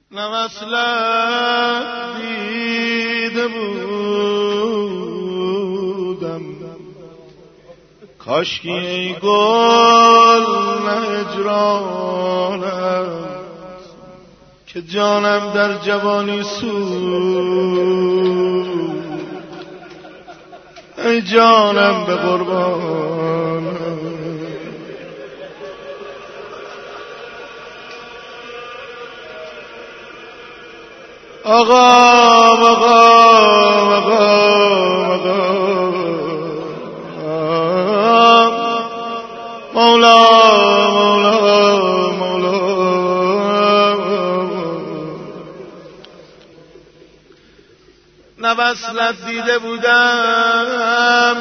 نه وصلت دیده بودم، کاشکی ای گل نه هجرانم، که جانم در جوانی سوخت، ای جانم به قربان. آقا آقا آقا آقا مولا مولا مولا، نه وصلت دیده بودم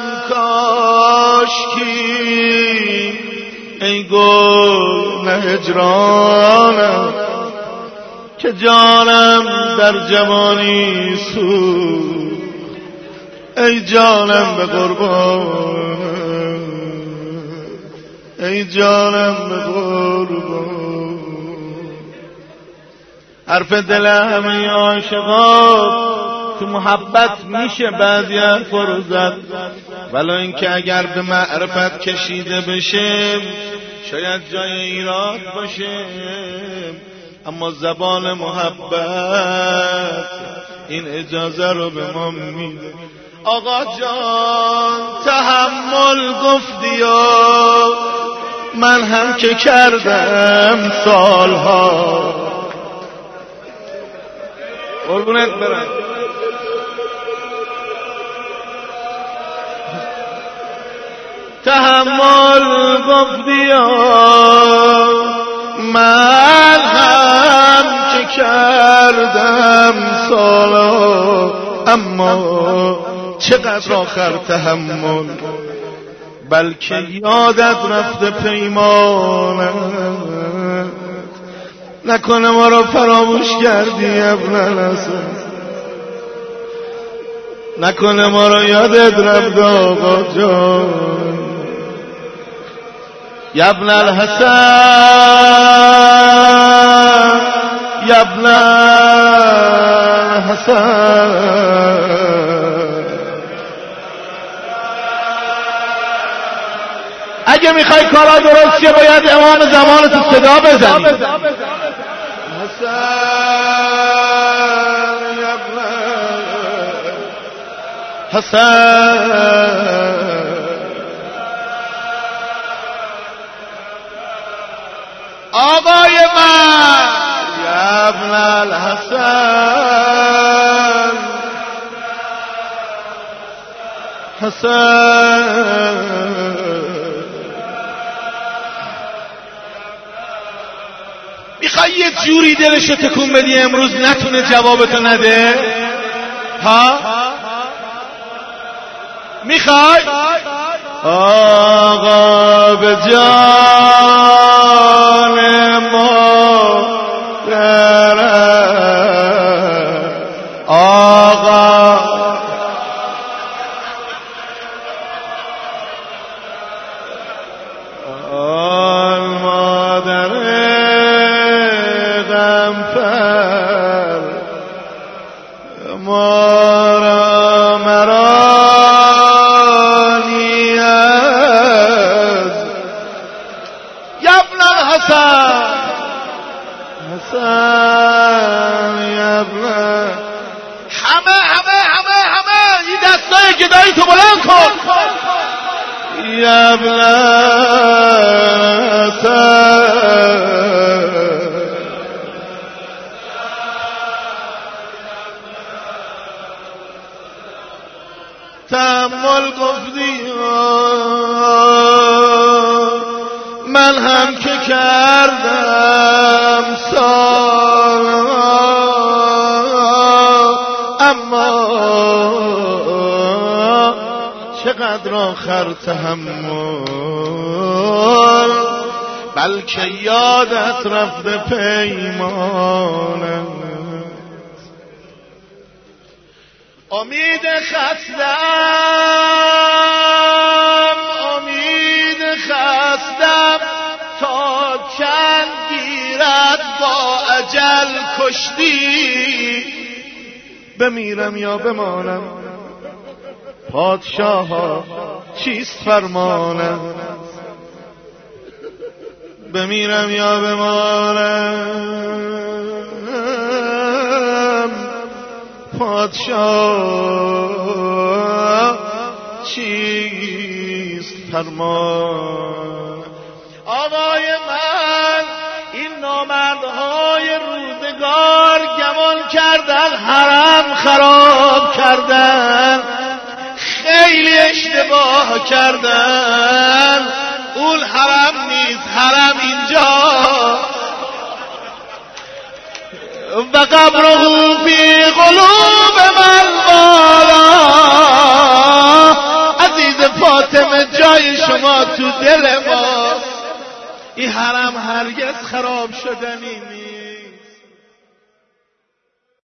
کاشکی ای گل نه هجرانم، که جانم در جوانی سوخت، ای جانم به قربان، ای جانم به قربان. حرف دل همه عاشقان تو محبت میشه بعضی حرفا رو زد، ولی اینکه اگر به معرفت کشیده بشه شاید جای ایراد باشه، اما زبان محبت این اجازه رو به ما میده. آقا جان تحمل گفتی و من هم که کردم سالها، قربونت برم. تحمل گفتی و من هم که کردم سالا، اما چقدر آخر تحمل، بلکه یادت رفته پیمانت، نکنه ما رو فراموش کردی ابن الحسن، نکنه ما رو یادت رفت آقا جان. یا ابن الحسن یا ابن الحسن، اگه میخوای کارا درست شه باید امام زمان تو صدا بزنی. حسن یا ابن حسن، آقای من یا ابن الحسن، حسن میخوای یه جوری دلشو تکون بدی امروز نتونه جوابتو نده؟ ها میخوای؟ آقا به جان ما آقا آن مادر غمفر ما را مرانی از یا ابن الحسن، حسن یا ابن همه این دستای گدایی تو بلند کن. یا ابن الحسن، تحمل گفتی من هم که کردم سالها، اما چقدر آخر تحمل، بلکه یادت رفته پیمانم. امید خستم تا چند گیرد با اجل کشتی بمیرم یا بمانم پادشاه ها چیست فرمانم بمیرم یا بمانم پادشاه چیست فرمان آقای من این نامردهای روزگار گمان کردن حرم خراب کردن خیلی اشتباه کردن اون حرم نیست حرم اینجا و قبره فی قلوب من بالا عزیز فاطمه جای شما تو دل ما این حرم هرگز خراب شدنی نیست